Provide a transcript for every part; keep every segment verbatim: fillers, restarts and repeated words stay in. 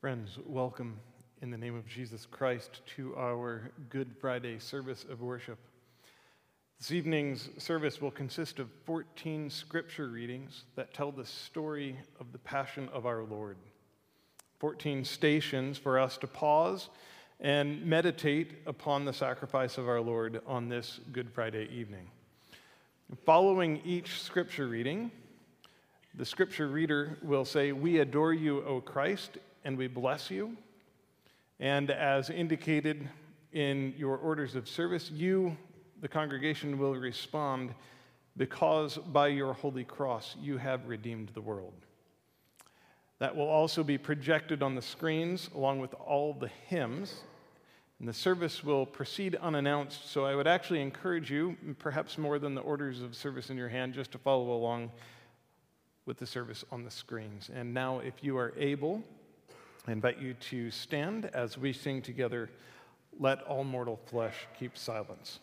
Friends, welcome in the name of Jesus Christ to our Good Friday service of worship. This evening's service will consist of fourteen scripture readings that tell the story of the Passion of our Lord. fourteen stations for us to pause and meditate upon the sacrifice of our Lord on this Good Friday evening. Following each scripture reading, the scripture reader will say, "We adore you, O Christ, and we bless you." And as indicated in your orders of service, you, the congregation, will respond, "Because by your holy cross you have redeemed the world." That will also be projected on the screens along with all the hymns. And the service will proceed unannounced, so I would actually encourage you, perhaps more than the orders of service in your hand, just to follow along with the service on the screens. And now, if you are able, I invite you to stand as we sing together, "Let All Mortal Flesh Keep Silence."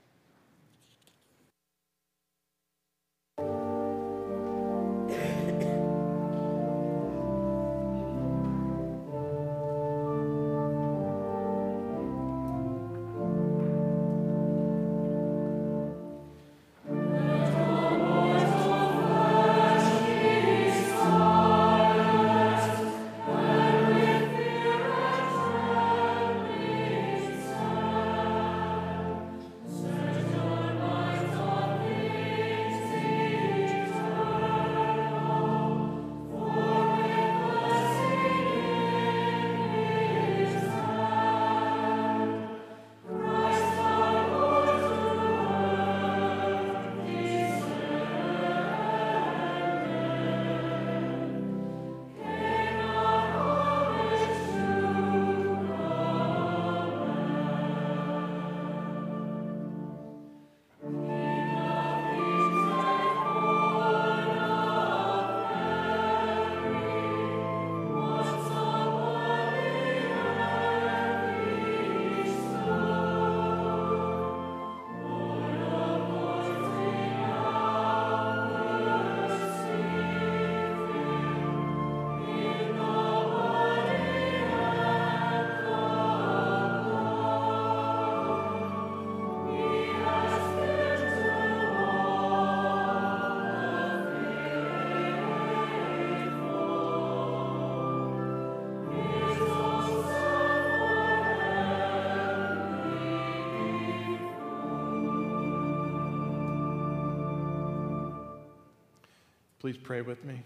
Please pray with me.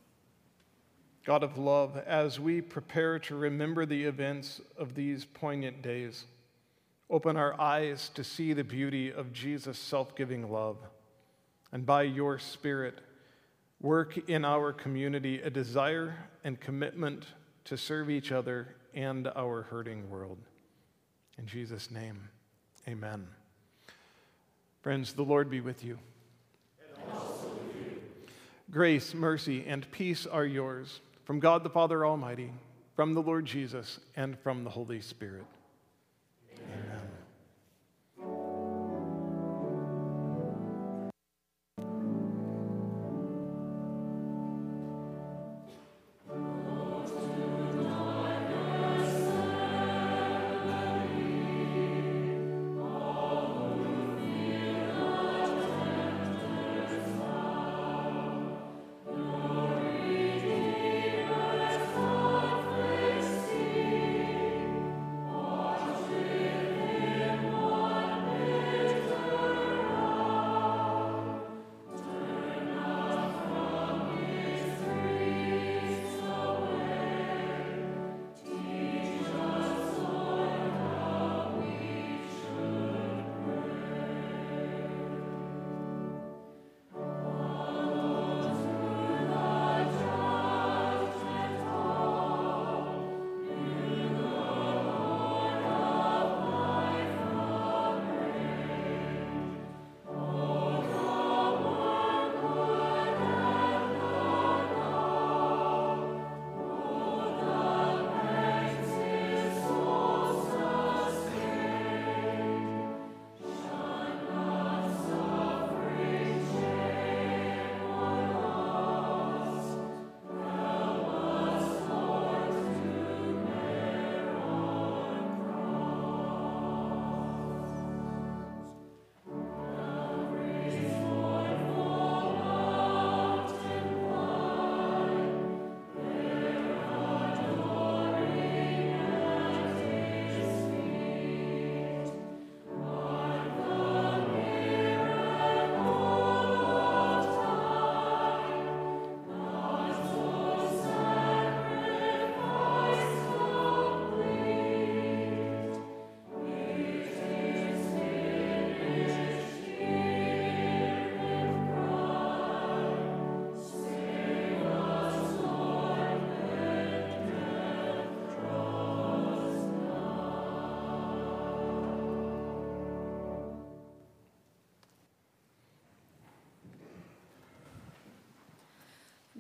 God of love, as we prepare to remember the events of these poignant days, open our eyes to see the beauty of Jesus' self-giving love, and by your Spirit, work in our community a desire and commitment to serve each other and our hurting world. In Jesus' name, amen. Friends, the Lord be with you. Grace, mercy, and peace are yours from God the Father Almighty, from the Lord Jesus, and from the Holy Spirit. Amen. Oh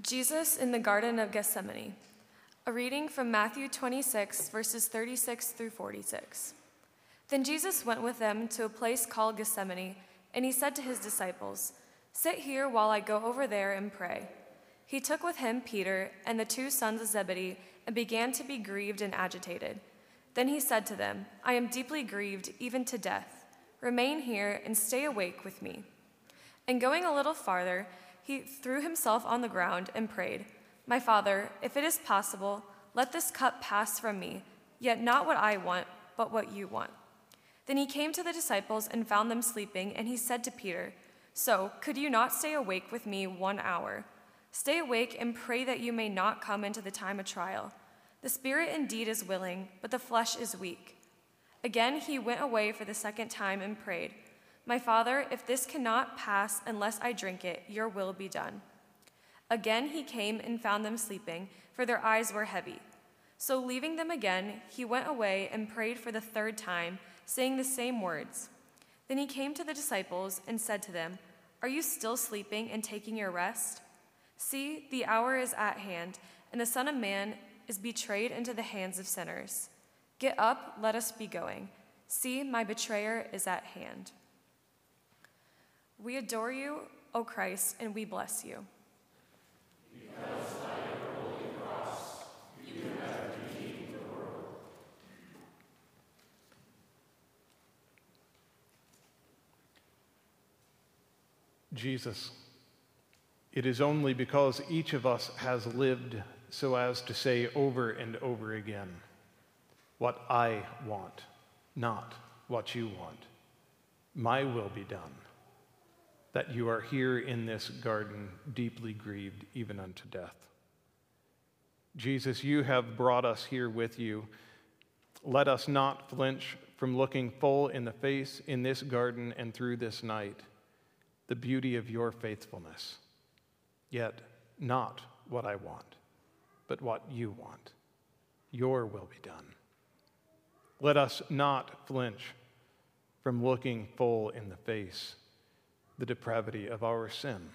Jesus in the Garden of Gethsemane. A reading from Matthew twenty-six, verses thirty-six through forty-six. Then Jesus went with them to a place called Gethsemane, and he said to his disciples, "Sit here while I go over there and pray." He took with him Peter and the two sons of Zebedee and began to be grieved and agitated. Then he said to them, "I am deeply grieved, even to death. Remain here and stay awake with me." And going a little farther, he threw himself on the ground and prayed, "My Father, if it is possible, let this cup pass from me, yet not what I want, but what you want." Then he came to the disciples and found them sleeping, and he said to Peter, "So, could you not stay awake with me one hour? Stay awake and pray that you may not come into the time of trial. The spirit indeed is willing, but the flesh is weak." Again he went away for the second time and prayed, "My Father, if this cannot pass unless I drink it, your will be done." Again he came and found them sleeping, for their eyes were heavy. So leaving them again, he went away and prayed for the third time, saying the same words. Then he came to the disciples and said to them, "Are you still sleeping and taking your rest? See, the hour is at hand, and the Son of Man is betrayed into the hands of sinners. Get up, let us be going. See, my betrayer is at hand." We adore you, O Christ, and we bless you. Because by your holy cross, you have redeemed the world. Jesus, it is only because each of us has lived so as to say over and over again, "What I want, not what you want. My will be done," that you are here in this garden, deeply grieved even unto death. Jesus, you have brought us here with you. Let us not flinch from looking full in the face in this garden and through this night the beauty of your faithfulness. Yet not what I want, but what you want. Your will be done. Let us not flinch from looking full in the face the depravity of our sin.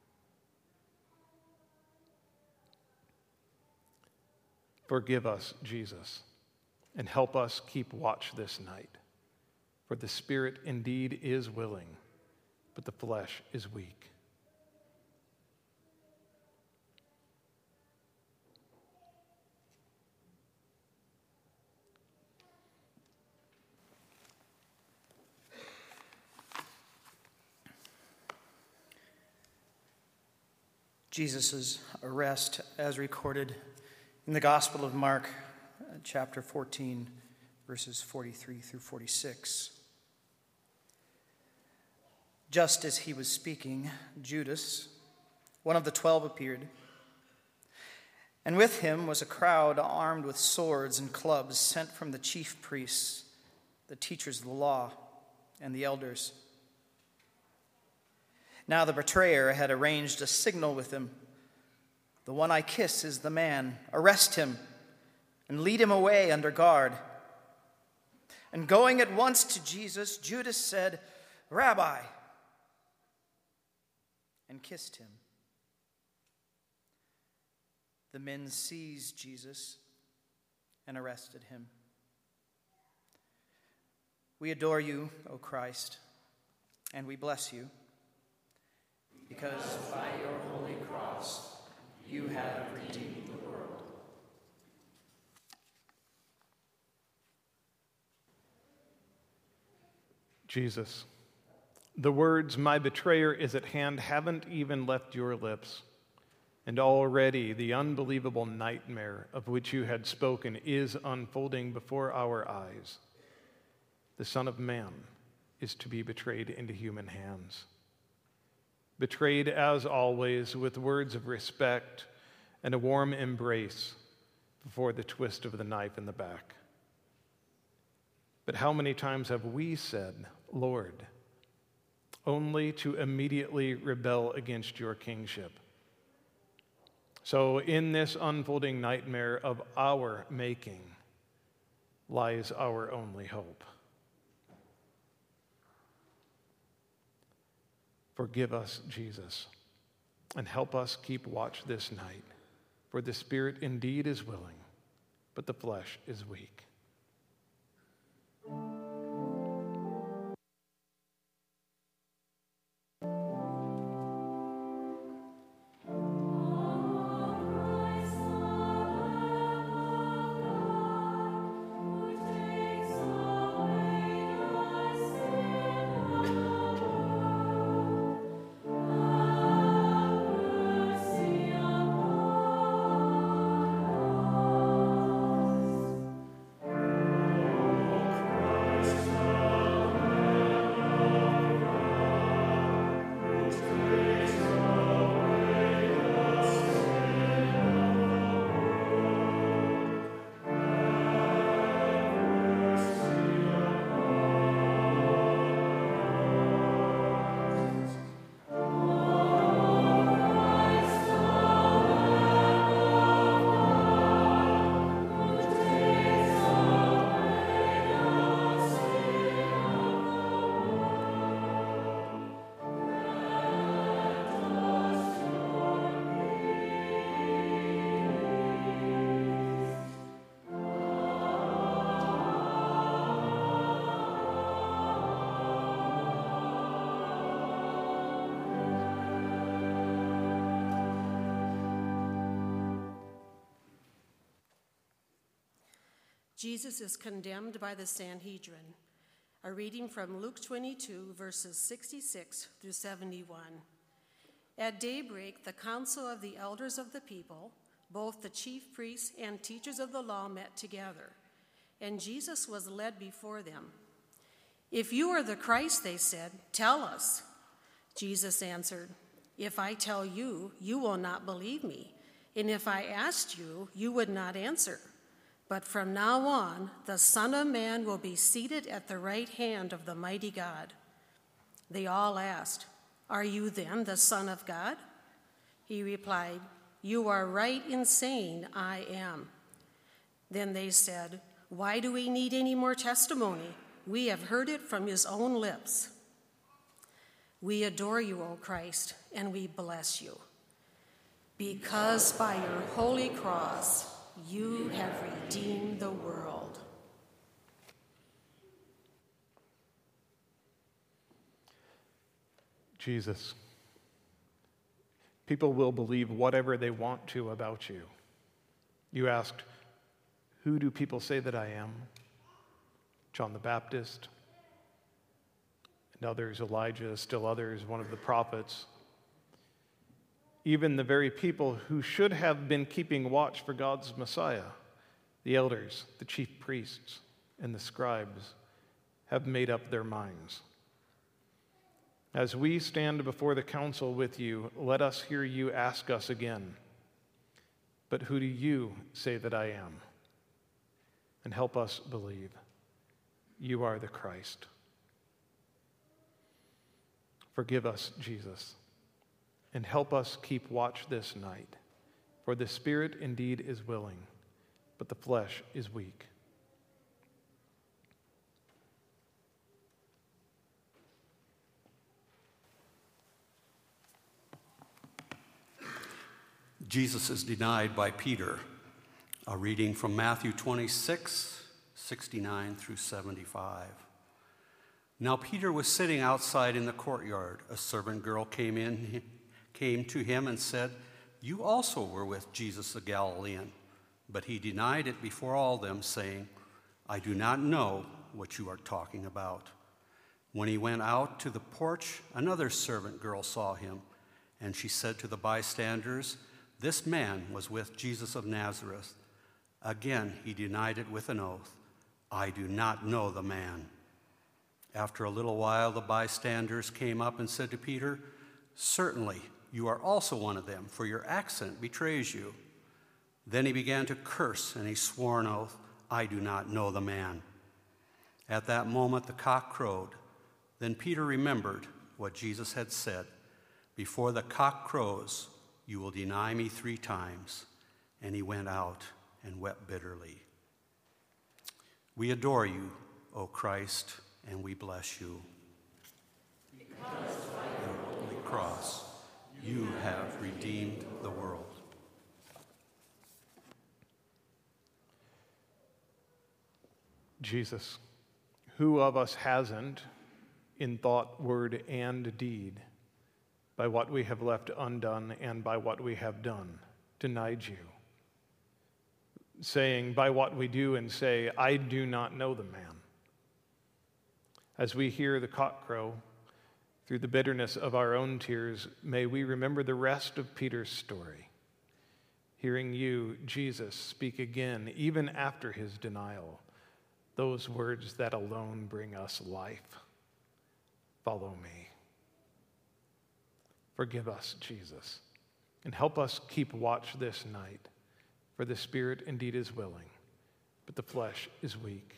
Forgive us, Jesus, and help us keep watch this night. For the spirit indeed is willing, but the flesh is weak. Jesus' arrest, as recorded in the Gospel of Mark, chapter fourteen, verses forty-three through forty-six. Just as he was speaking, Judas, one of the twelve, appeared, and with him was a crowd armed with swords and clubs sent from the chief priests, the teachers of the law, and the elders. Now the betrayer had arranged a signal with him. "The one I kiss is the man. Arrest him and lead him away under guard." And going at once to Jesus, Judas said, "Rabbi," and kissed him. The men seized Jesus and arrested him. We adore you, O Christ, and we bless you. Because by your holy cross, you have redeemed the world. Jesus, the words, "My betrayer is at hand," haven't even left your lips. And already the unbelievable nightmare of which you had spoken is unfolding before our eyes. The Son of Man is to be betrayed into human hands. Betrayed, as always, with words of respect and a warm embrace before the twist of the knife in the back. But how many times have we said, "Lord," only to immediately rebel against your kingship? So in this unfolding nightmare of our making lies our only hope. Forgive us, Jesus, and help us keep watch this night. For the spirit indeed is willing, but the flesh is weak. Jesus is condemned by the Sanhedrin. A reading from Luke twenty-two, verses sixty-six through seventy-one. At daybreak, the council of the elders of the people, both the chief priests and teachers of the law, met together, and Jesus was led before them. "If you are the Christ," they said, "tell us." Jesus answered, "If I tell you, you will not believe me, and if I asked you, you would not answer. But from now on, the Son of Man will be seated at the right hand of the mighty God." They all asked, "Are you then the Son of God?" He replied, "You are right in saying I am." Then they said, "Why do we need any more testimony? We have heard it from his own lips." "We adore you, O Christ, and we bless you, because by your holy cross you have redeemed the world." Jesus, people will believe whatever they want to about you. You asked, "Who do people say that I am?" John the Baptist, and others, Elijah, still others, one of the prophets. Even the very people who should have been keeping watch for God's Messiah, the elders, the chief priests, and the scribes, have made up their minds. As we stand before the council with you, let us hear you ask us again, "But who do you say that I am?" And help us believe you are the Christ. Forgive us, Jesus, and help us keep watch this night. For the spirit indeed is willing, but the flesh is weak. Jesus is denied by Peter. A reading from Matthew twenty-six, sixty-nine through seventy-five. Now Peter was sitting outside in the courtyard. A servant girl came in, came to him and said, "You also were with Jesus the Galilean." But he denied it before all them, saying, "I do not know what you are talking about." When he went out to the porch, another servant girl saw him, and she said to the bystanders, "This man was with Jesus of Nazareth." Again he denied it with an oath, "I do not know the man." After a little while, the bystanders came up and said to Peter, "Certainly you are also one of them, for your accent betrays you." Then he began to curse, and he swore an oath, "I do not know the man." At that moment the cock crowed. Then Peter remembered what Jesus had said, "Before the cock crows, you will deny me three times." And he went out and wept bitterly. We adore you, O Christ, and we bless you. Because by your holy cross You have redeemed the world. Jesus, who of us hasn't, in thought, word, and deed, by what we have left undone and by what we have done, denied you, saying, by what we do and say, I do not know the man. As we hear the cock crow, through the bitterness of our own tears, may we remember the rest of Peter's story, hearing you, Jesus, speak again, even after his denial, those words that alone bring us life. Follow me. Forgive us, Jesus, and help us keep watch this night, for the spirit indeed is willing, but the flesh is weak.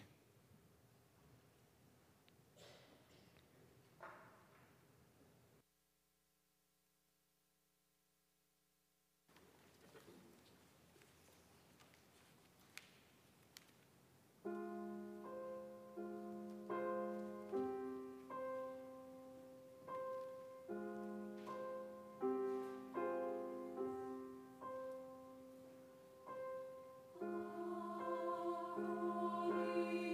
Holy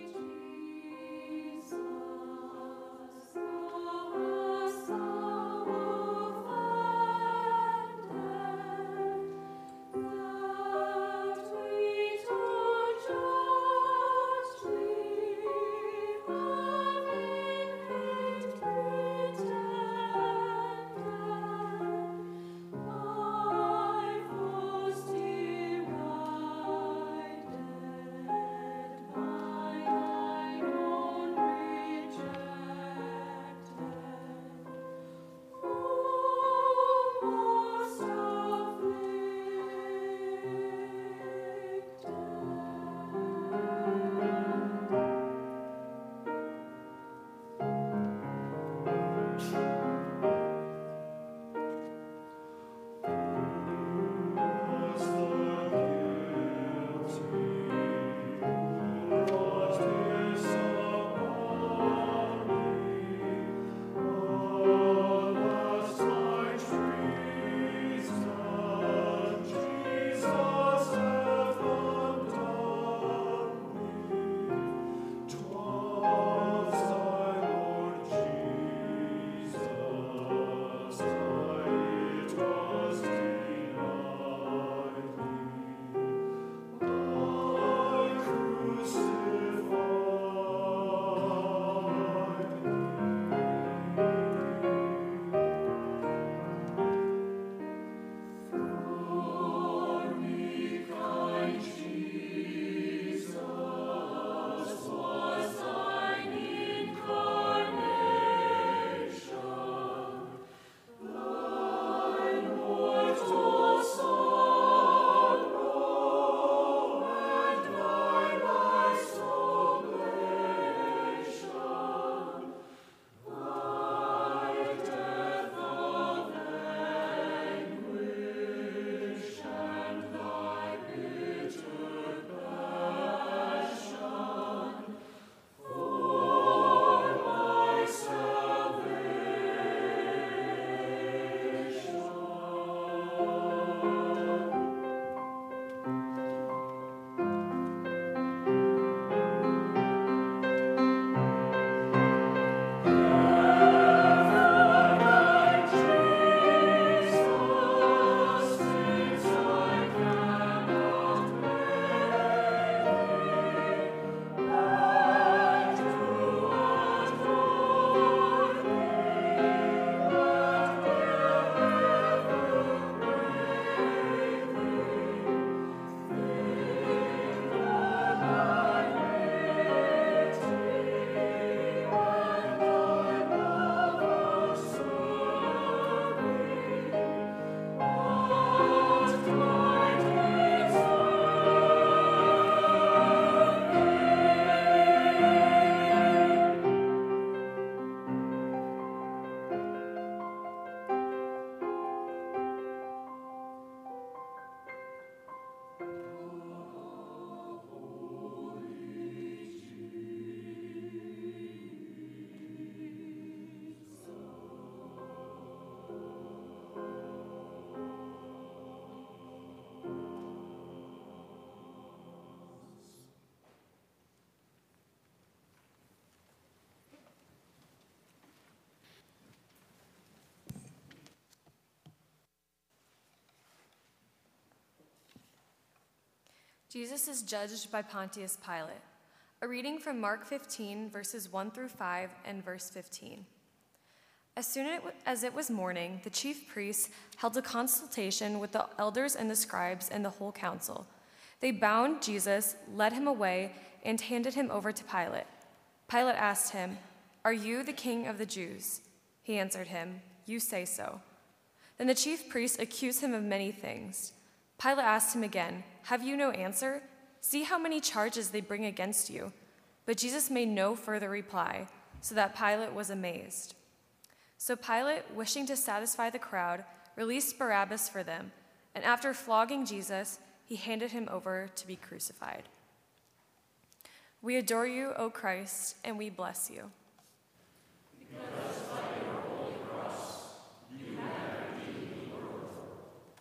Jesus is judged by Pontius Pilate. A reading from Mark fifteen, verses one through five, and verse fifteen. As soon as it was morning, the chief priests held a consultation with the elders and the scribes and the whole council. They bound Jesus, led him away, and handed him over to Pilate. Pilate asked him, "Are you the king of the Jews?" He answered him, "You say so." Then the chief priests accused him of many things. Pilate asked him again, "Have you no answer? See how many charges they bring against you." But Jesus made no further reply, so that Pilate was amazed. So Pilate, wishing to satisfy the crowd, released Barabbas for them, and after flogging Jesus, he handed him over to be crucified. We adore you, O Christ, and we bless you. Because by your holy cross, you have redeemed the world.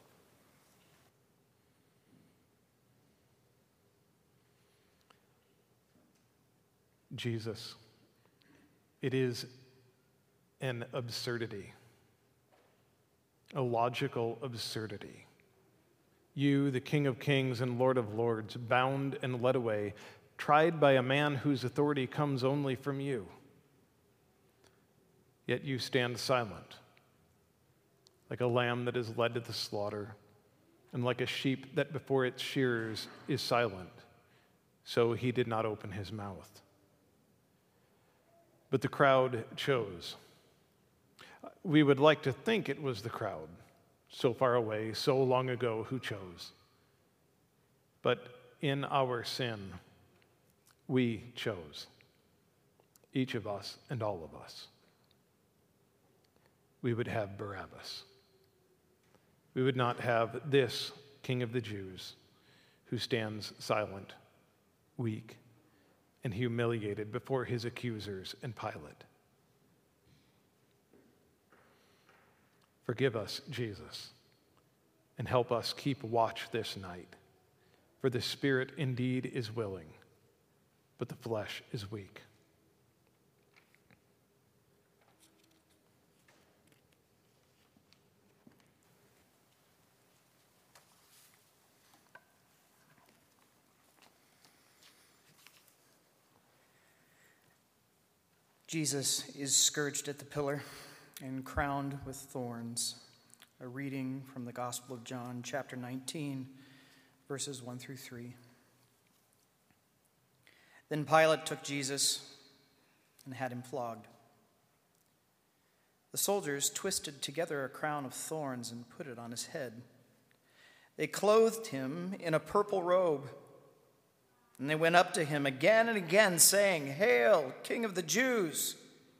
Jesus, it is an absurdity, a logical absurdity. You, the King of Kings and Lord of Lords, bound and led away, tried by a man whose authority comes only from you. Yet you stand silent, like a lamb that is led to the slaughter, and like a sheep that before its shearers is silent, so he did not open his mouth. But the crowd chose. We would like to think it was the crowd, so far away, so long ago, who chose. But in our sin, we chose, each of us and all of us. We would have Barabbas. We would not have this King of the Jews who stands silent, weak, and humiliated before his accusers and Pilate. Forgive us, Jesus, and help us keep watch this night, for the spirit indeed is willing, but the flesh is weak. Jesus is scourged at the pillar and crowned with thorns. A reading from the Gospel of John, chapter nineteen, verses one through three. Then Pilate took Jesus and had him flogged. The soldiers twisted together a crown of thorns and put it on his head. They clothed him in a purple robe, and they went up to him again and again, saying, "Hail, King of the Jews!"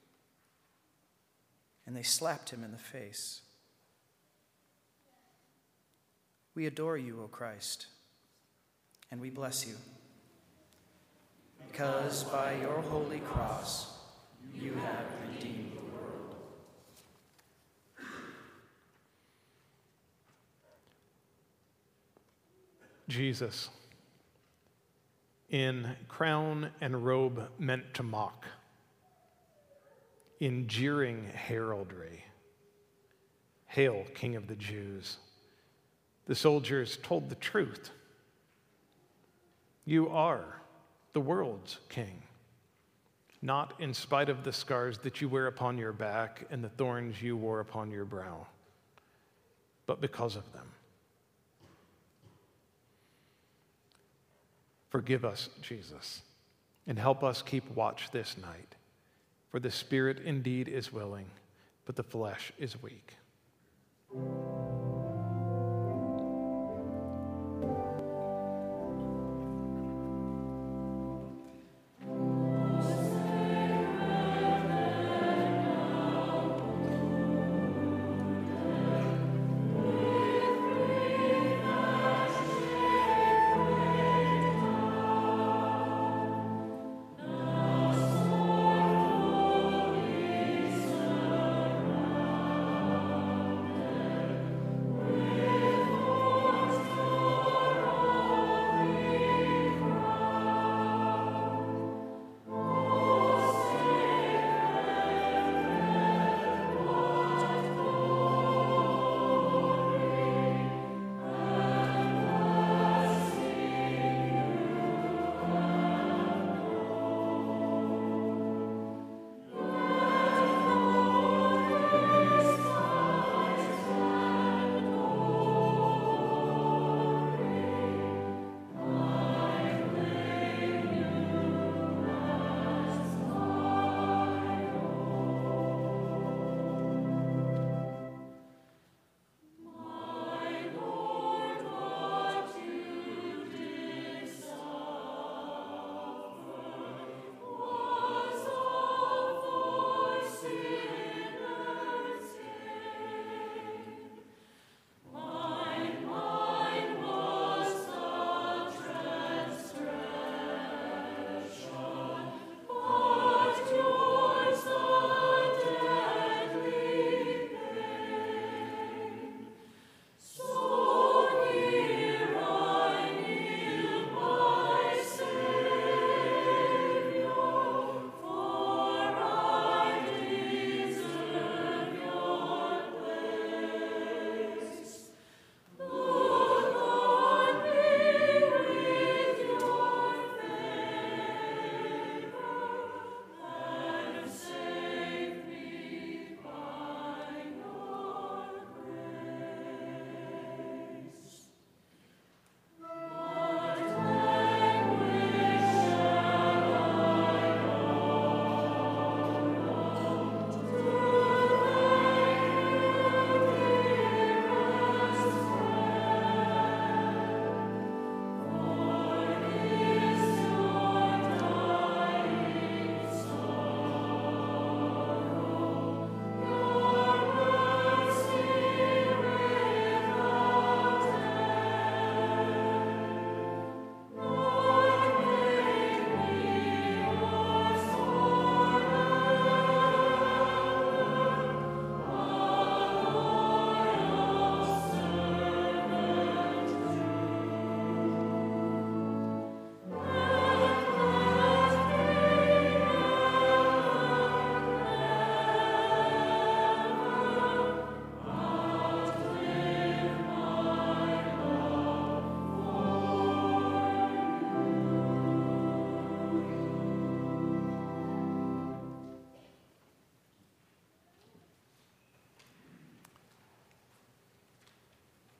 And they slapped him in the face. We adore you, O Christ, and we bless you. Because by your holy cross, you have redeemed the world. Jesus, in crown and robe meant to mock, in jeering heraldry, "Hail, King of the Jews," the soldiers told the truth. You are the world's king, not in spite of the scars that you wear upon your back and the thorns you wore upon your brow, but because of them. Forgive us, Jesus, and help us keep watch this night, for the spirit indeed is willing, but the flesh is weak.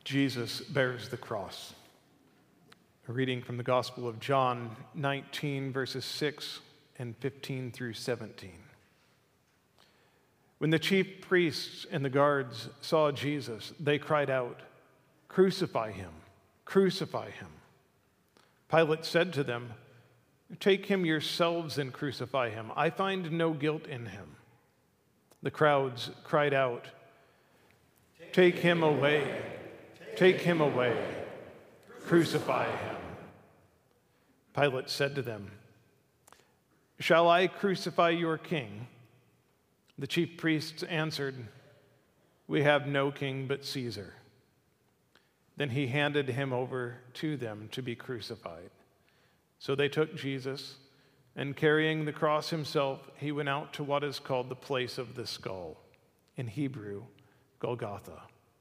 Jesus bears the cross. A reading from the Gospel of John nineteen, verses six and fifteen through seventeen. When the chief priests and the guards saw Jesus, they cried out, "Crucify him! Crucify him!" Pilate said to them, "Take him yourselves and crucify him. I find no guilt in him." The crowds cried out, "Take him away! Take him away! Crucify him!" Pilate said to them, "Shall I crucify your king?" The chief priests answered, "We have no king but Caesar." Then he handed him over to them to be crucified. So they took Jesus, and carrying the cross himself, he went out to what is called the place of the skull, in Hebrew, Golgotha.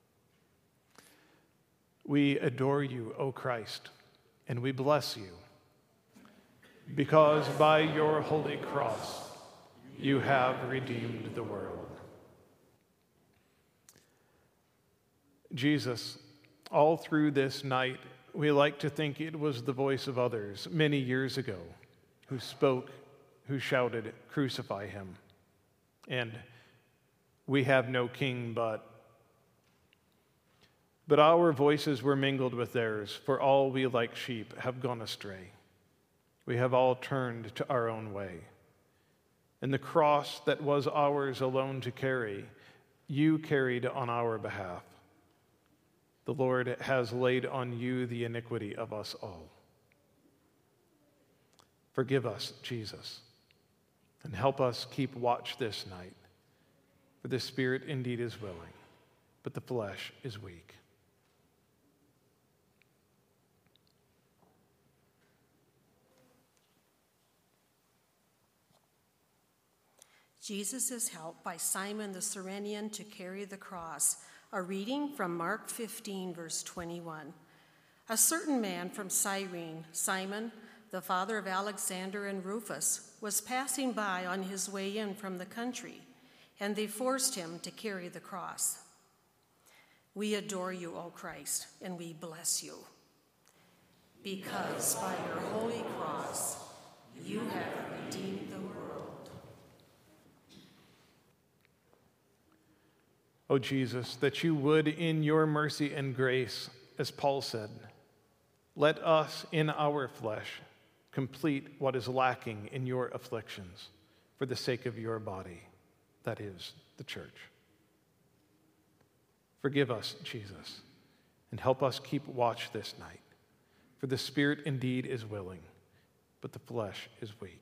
We adore you, O Christ, and we bless you, because by your holy cross you have redeemed the world. Jesus, all through this night, we like to think it was the voice of others many years ago who spoke, who shouted, "Crucify him," and "We have no king but." But our voices were mingled with theirs, for all we like sheep have gone astray. We have all turned to our own way. And the cross that was ours alone to carry, you carried on our behalf. The Lord has laid on you the iniquity of us all. Forgive us, Jesus, and help us keep watch this night. For the spirit indeed is willing, but the flesh is weak. Jesus is helped by Simon the Cyrenian to carry the cross. A reading from Mark fifteen, verse twenty-one. A certain man from Cyrene, Simon, the father of Alexander and Rufus, was passing by on his way in from the country, and they forced him to carry the cross. We adore you, O Christ, and we bless you, because by your holy cross you have redeemed the world. O Jesus, that you would, in your mercy and grace, as Paul said, let us in our flesh complete what is lacking in your afflictions for the sake of your body, that is, the church. Forgive us, Jesus, and help us keep watch this night, for the spirit indeed is willing, but the flesh is weak.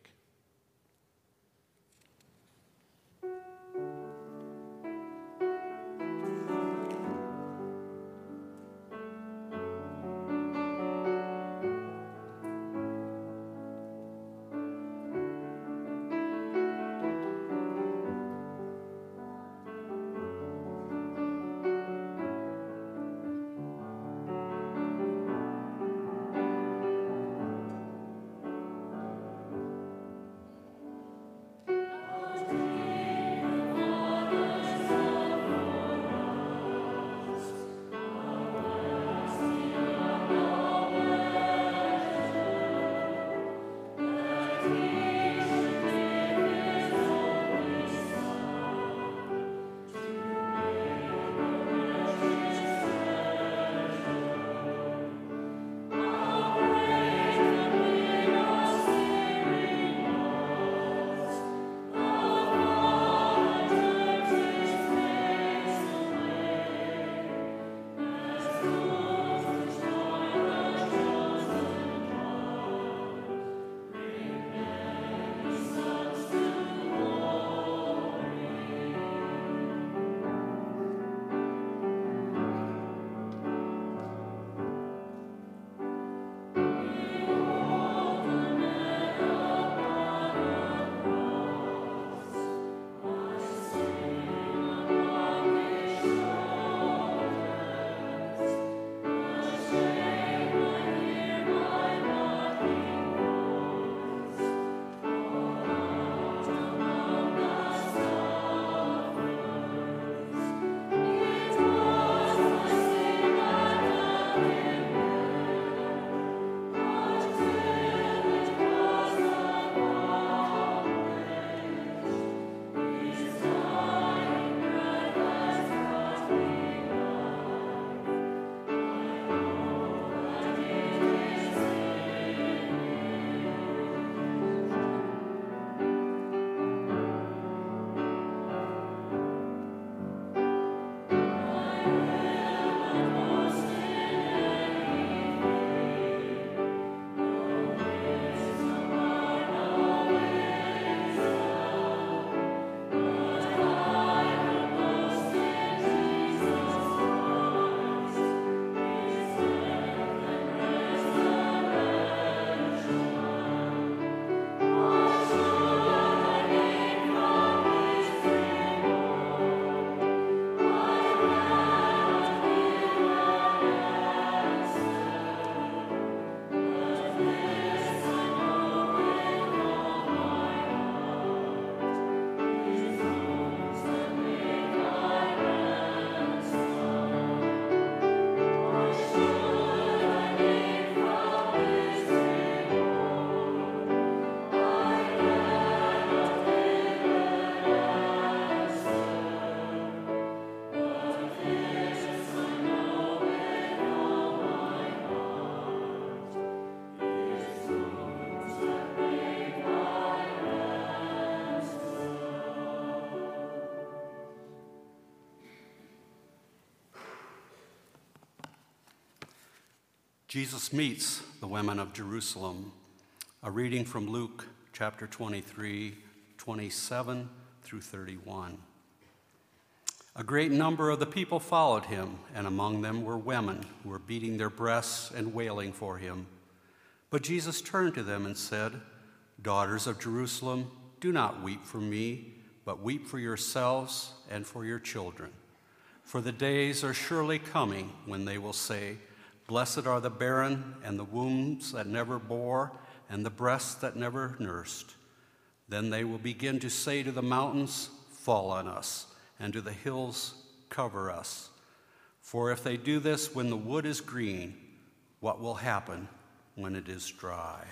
Jesus meets the women of Jerusalem. A reading from Luke chapter twenty-three, twenty-seven through thirty-one. A great number of the people followed him, and among them were women who were beating their breasts and wailing for him. But Jesus turned to them and said, "Daughters of Jerusalem, do not weep for me, but weep for yourselves and for your children. For the days are surely coming when they will say, 'Blessed are the barren and the wombs that never bore and the breasts that never nursed.' Then they will begin to say to the mountains, 'Fall on us,' and to the hills, 'Cover us.' For if they do this when the wood is green, what will happen when it is dry?"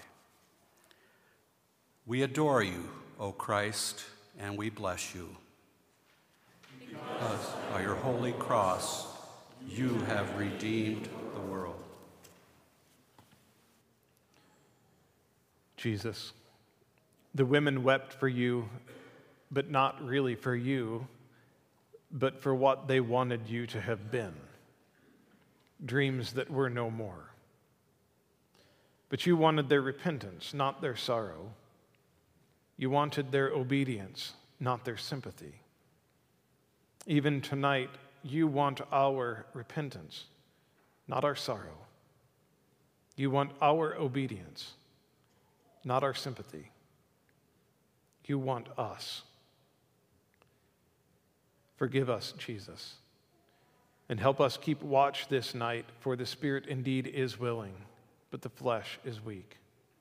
We adore you, O Christ, and we bless you. Because by your holy cross, you have redeemed the world. Jesus, the women wept for you, but not really for you, but for what they wanted you to have been, dreams that were no more. But you wanted their repentance, not their sorrow. You wanted their obedience, not their sympathy. Even tonight, you want our repentance, not our sorrow. You want our obedience, not our sympathy. You want us. Forgive us, Jesus, and help us keep watch this night, for the Spirit indeed is willing, but the flesh is weak.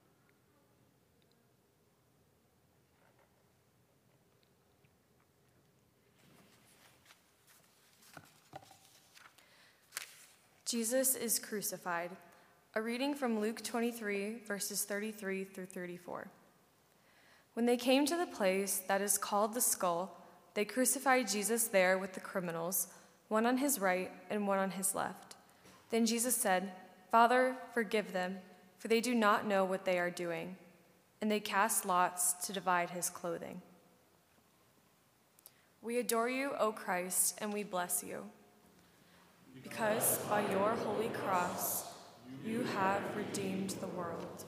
Jesus is crucified. A reading from Luke twenty-three, verses thirty-three through thirty-four. When they came to the place that is called the Skull, they crucified Jesus there with the criminals, one on his right and one on his left. Then Jesus said, "Father, forgive them, for they do not know what they are doing." And they cast lots to divide his clothing. We adore you, O Christ, and we bless you. Because by your holy cross, you have redeemed the world.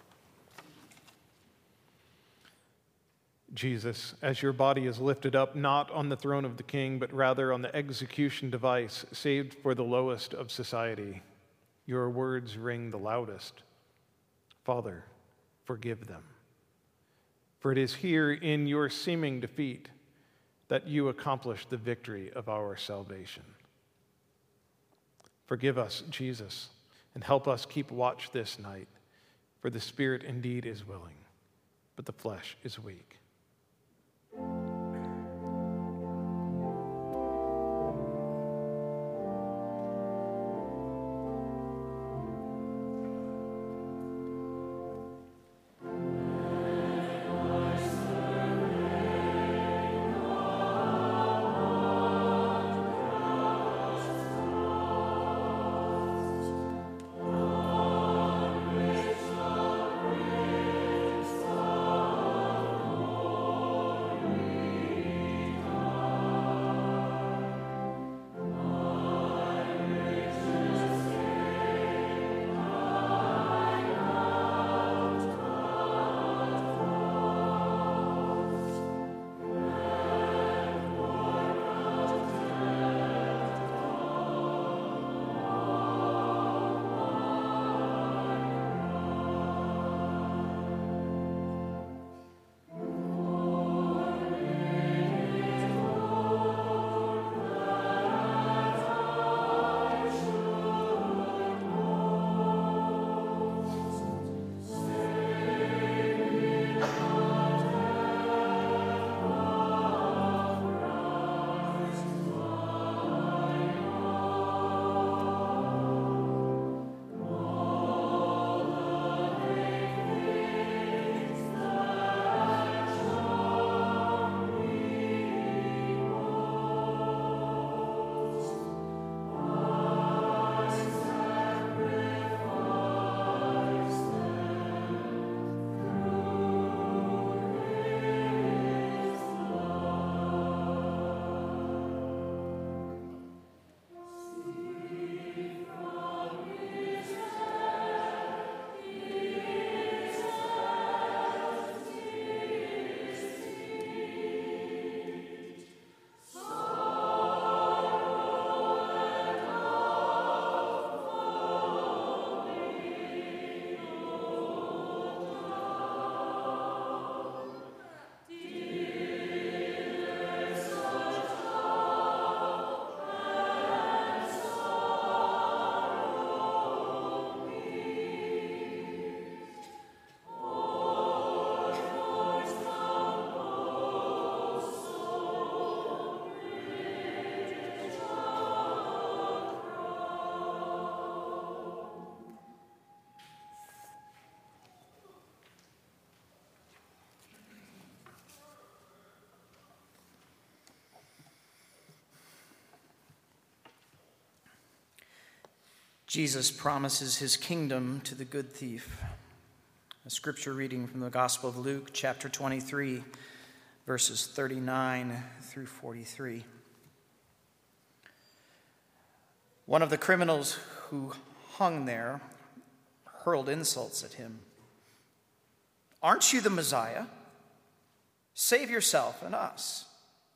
Jesus, as your body is lifted up not on the throne of the king, but rather on the execution device saved for the lowest of society, your words ring the loudest. Father, forgive them. For it is here in your seeming defeat that you accomplish the victory of our salvation. Forgive us, Jesus, and help us keep watch this night, for the Spirit indeed is willing, but the flesh is weak. Jesus promises his kingdom to the good thief. A scripture reading from the Gospel of Luke, chapter twenty-three, verses thirty-nine through forty-three. One of the criminals who hung there hurled insults at him. "Aren't you the Messiah? Save yourself and us."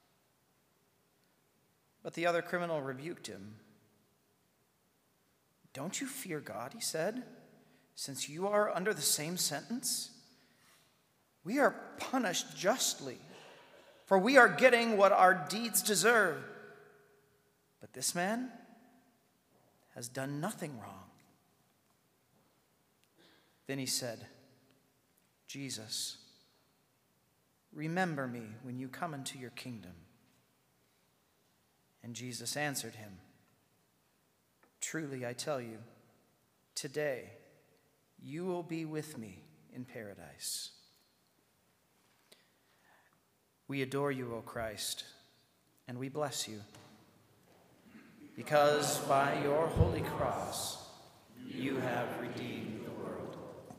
But the other criminal rebuked him. "Don't you fear God," he said, "since you are under the same sentence? We are punished justly, for we are getting what our deeds deserve. But this man has done nothing wrong." Then he said, "Jesus, remember me when you come into your kingdom." And Jesus answered him, "Truly I tell you, today you will be with me in paradise." We adore you, O Christ, and we bless you, because by your holy cross you have redeemed the world.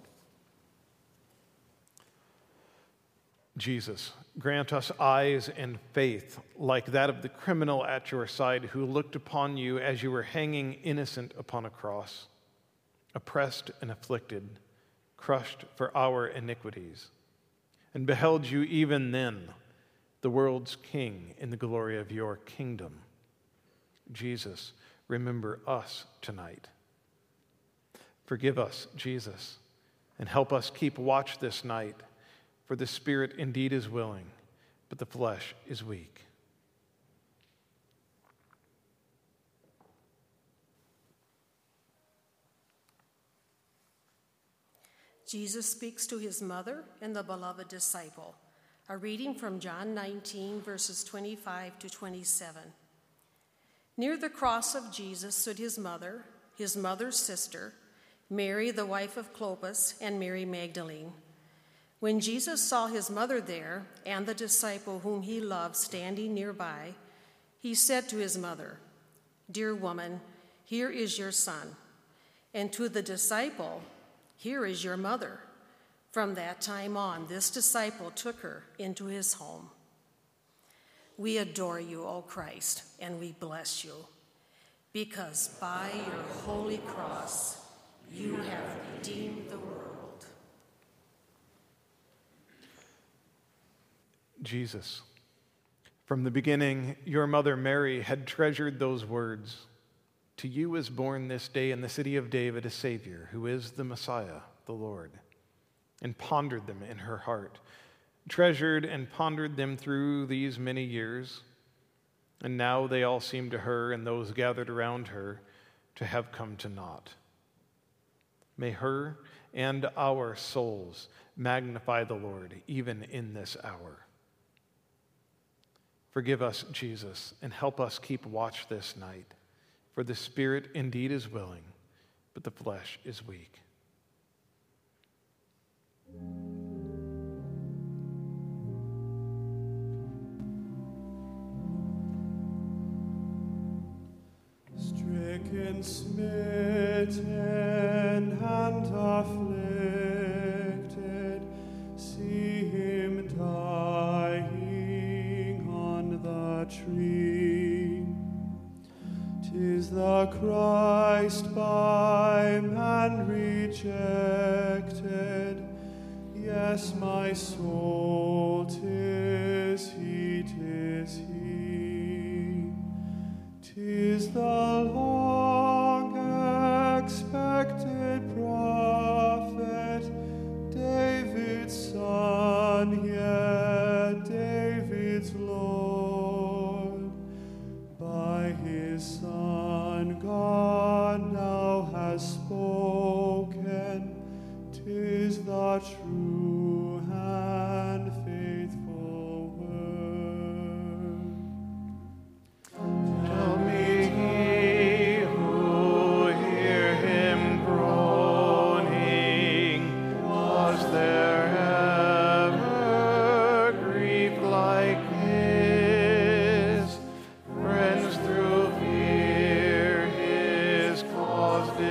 Jesus, grant us eyes and faith like that of the criminal at your side who looked upon you as you were hanging innocent upon a cross, oppressed and afflicted, crushed for our iniquities, and beheld you even then, the world's King, in the glory of your kingdom. Jesus, remember us tonight. Forgive us, Jesus, and help us keep watch this night. For the spirit indeed is willing, but the flesh is weak. Jesus speaks to his mother and the beloved disciple. A reading from John nineteen, verses twenty-five to twenty-seven. Near the cross of Jesus stood his mother, his mother's sister, Mary, the wife of Clopas, and Mary Magdalene. When Jesus saw his mother there and the disciple whom he loved standing nearby, he said to his mother, "Dear woman, here is your son." And to the disciple, "Here is your mother." From that time on, this disciple took her into his home. We adore you, O Christ, and we bless you, because by your holy cross you have redeemed the world. Jesus, from the beginning, your mother Mary had treasured those words. To you is born this day in the city of David a Savior, who is the Messiah, the Lord, and pondered them in her heart, treasured and pondered them through these many years, and now they all seem to her and those gathered around her to have come to naught. May her and our souls magnify the Lord even in this hour. Forgive us, Jesus, and help us keep watch this night, for the spirit indeed is willing, but the flesh is weak. Stricken, smitten, and afflicted, see him dying on the tree. 'Tis the Christ by man rejected, yes, my soul, 'tis he, 'tis he. 'Tis the long expected prophet, David's son, yet David's Lord. By his Son God now has spoken, 'tis the true and faithful word. Tell me, ye who hear him groaning, was there ever grief like his? Friends through fear his cause did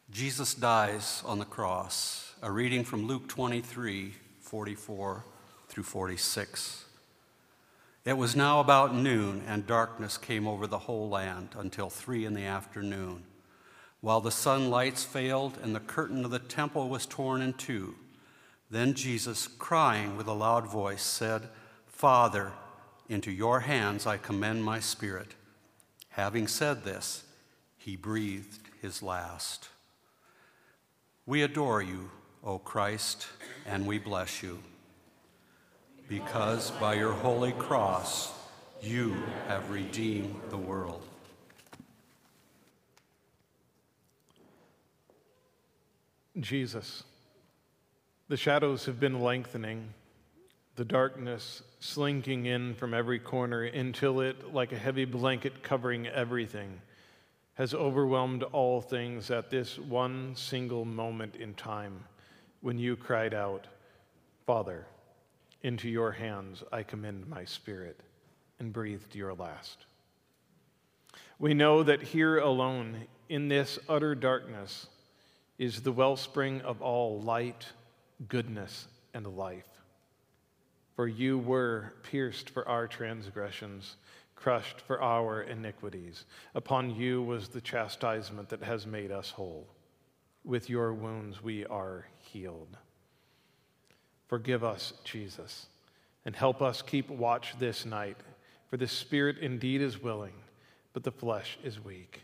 Jesus dies on the cross. A reading from Luke twenty-three, forty-four through forty-six. It was now about noon, and darkness came over the whole land until three in the afternoon, while the sunlights failed and the curtain of the temple was torn in two. Then Jesus, crying with a loud voice, said, "Father, into your hands I commend my spirit." Having said this, he breathed his last. We adore you, O Christ, and we bless you, because by your holy cross you have redeemed the world. Jesus, the shadows have been lengthening, the darkness slinking in from every corner until it, like a heavy blanket covering everything, has overwhelmed all things at this one single moment in time when you cried out, "Father, into your hands I commend my spirit," and breathed your last. We know that here alone, in this utter darkness, is the wellspring of all light, goodness, and life. For you were pierced for our transgressions, crushed for our iniquities. Upon you was the chastisement that has made us whole. With your wounds we are healed. Forgive us, Jesus, and help us keep watch this night, for the spirit indeed is willing, but the flesh is weak.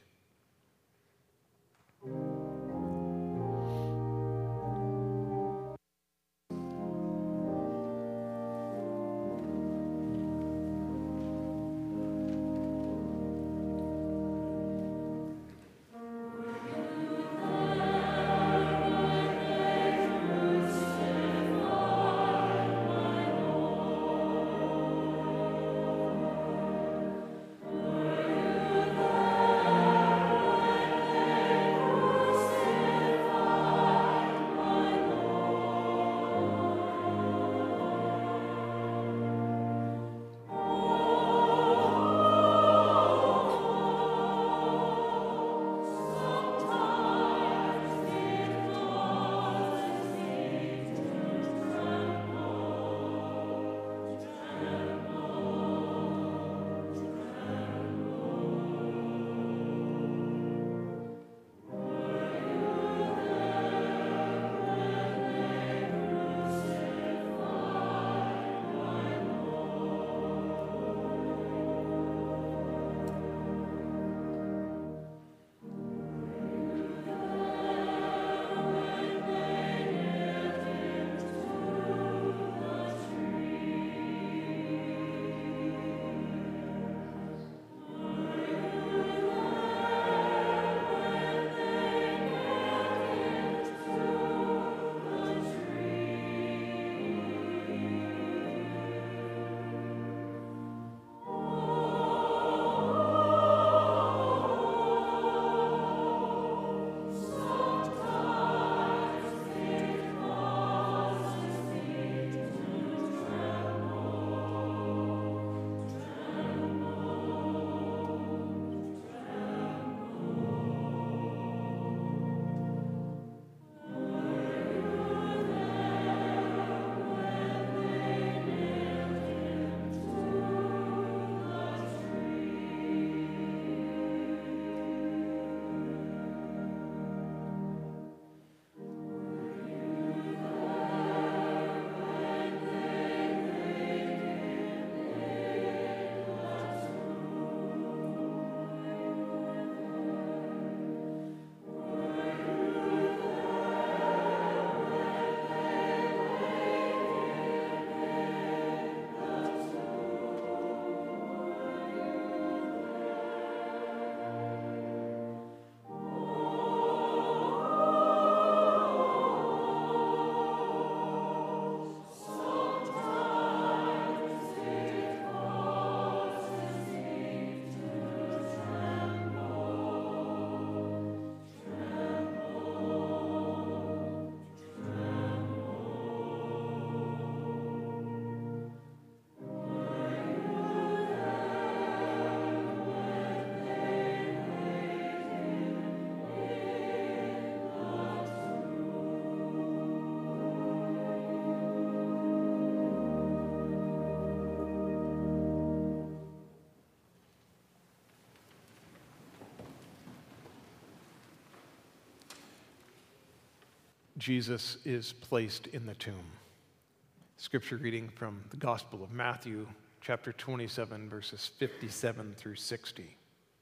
Thank you. Jesus is placed in the tomb. Scripture reading from the Gospel of Matthew, chapter twenty-seven, verses fifty-seven through sixty.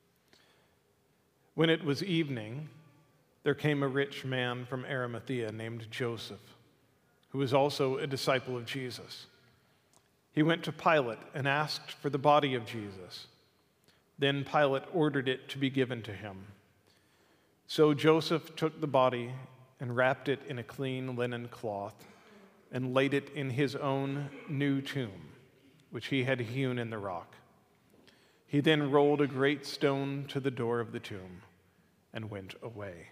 When it was evening, there came a rich man from Arimathea named Joseph, who was also a disciple of Jesus. He went to Pilate and asked for the body of Jesus. Then Pilate ordered it to be given to him. So Joseph took the body and wrapped it in a clean linen cloth and laid it in his own new tomb, which he had hewn in the rock. He then rolled a great stone to the door of the tomb and went away.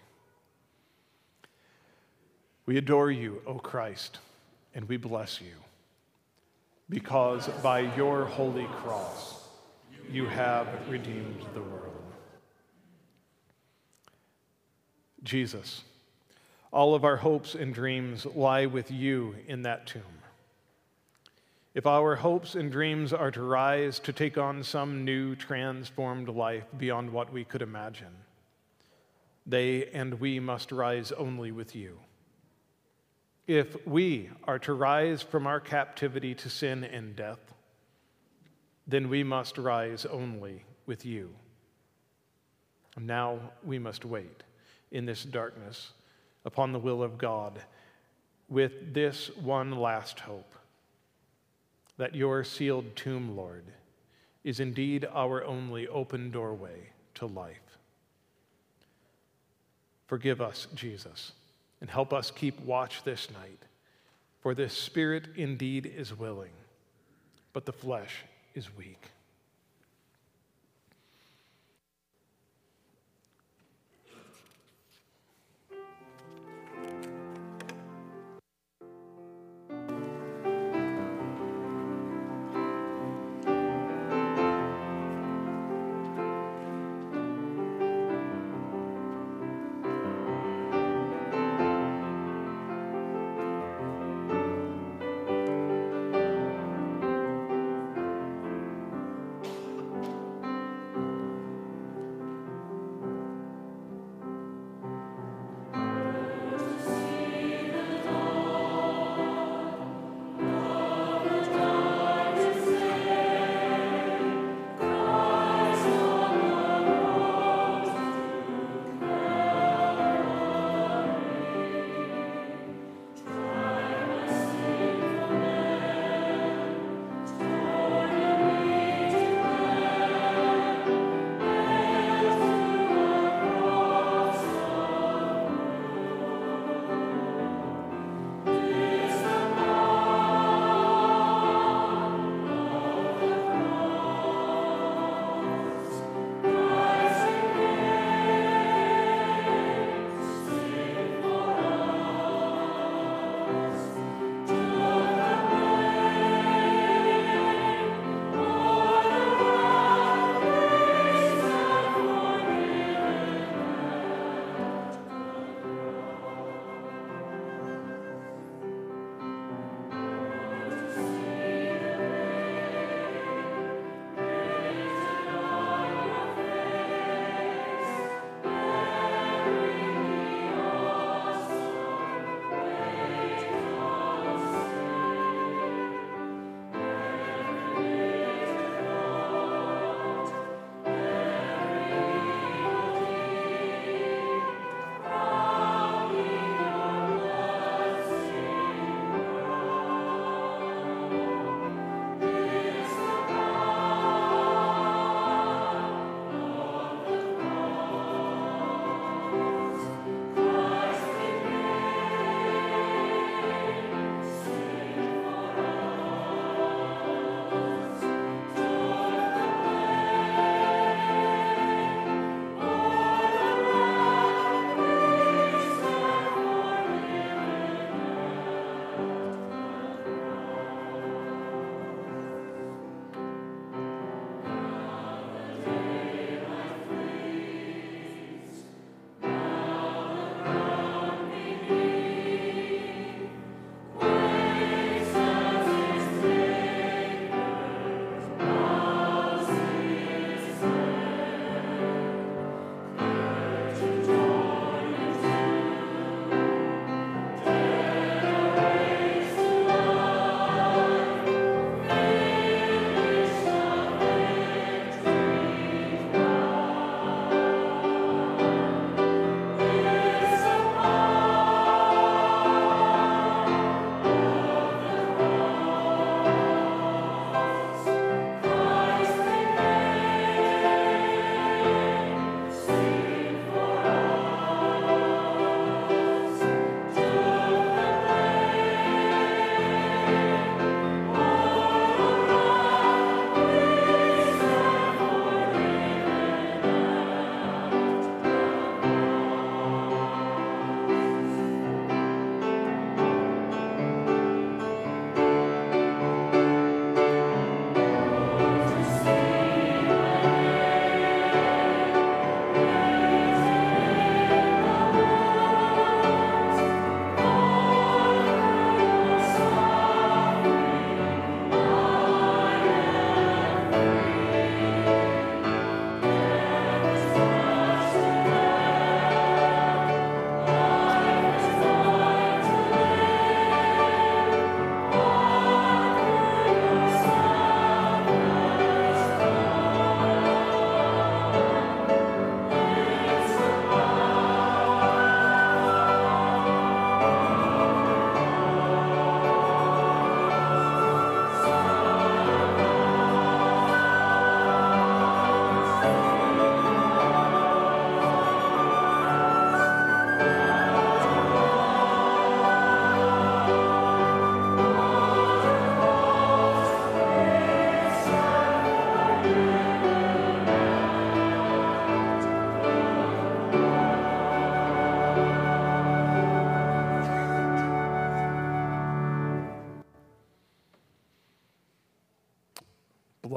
We adore you, O Christ, and we bless you, because by your holy cross you have redeemed the world. Jesus, all of our hopes and dreams lie with you in that tomb. If our hopes and dreams are to rise to take on some new transformed life beyond what we could imagine, they and we must rise only with you. If we are to rise from our captivity to sin and death, then we must rise only with you. And now we must wait in this darkness upon the will of God with this one last hope, that your sealed tomb, Lord, is indeed our only open doorway to life. Forgive us, Jesus, and help us keep watch this night, for the spirit indeed is willing, but the flesh is weak.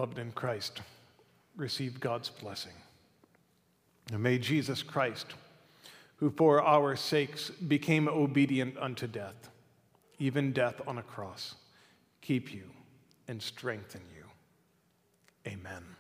beloved in Christ, receive God's blessing. And may Jesus Christ, who for our sakes became obedient unto death, even death on a cross, keep you and strengthen you. Amen.